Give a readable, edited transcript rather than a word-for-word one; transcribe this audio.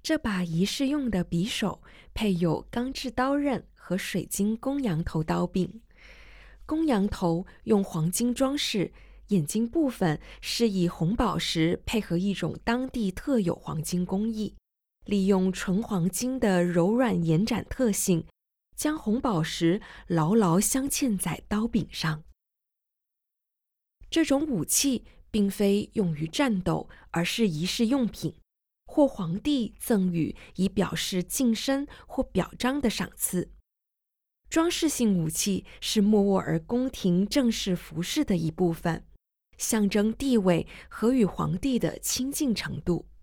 这把仪式用的匕首配有钢制刀刃和水晶公羊头刀柄。公羊头用黄金装饰，眼睛部分是以红宝石配合一种当地特有黄金工艺，利用纯黄金的柔软延展特性，将红宝石牢牢镶嵌在刀柄上。这种武器并非用于战斗，而是仪式用品，或皇帝赠予以表示晋升或表彰的赏赐。装饰性武器是莫卧儿宫廷正式服饰的一部分，象征地位和与皇帝的亲近程度。